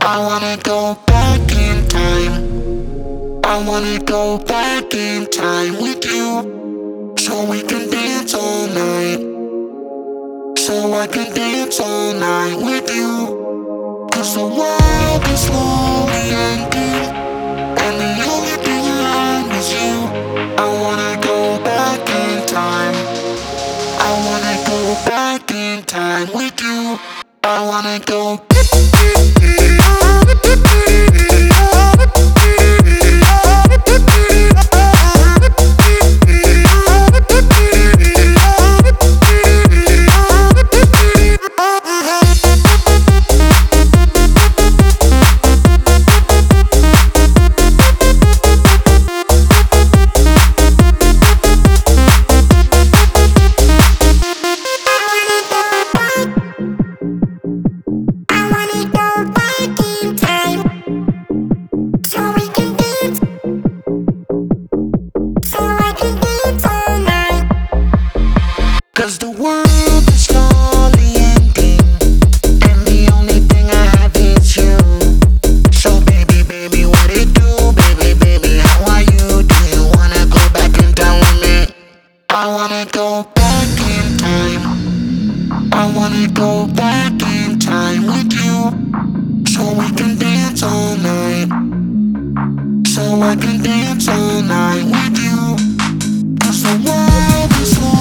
I wanna go back in time. I wanna go back in time with you, so we can dance all night. So I can dance all night with you. 'Cause the world is slowly ending, and the only thing around is you. I wanna go back in time. I wanna go back in time with you. I wanna go. Cause the world is slowly ending, and the only thing I have is you. So baby, baby, what it do? Baby, baby, how are you? Do you wanna go back in time with me? I wanna go back in time. I wanna go back in time with you, so we can dance all night. So I can dance all night with you. 'Cause the world is slowly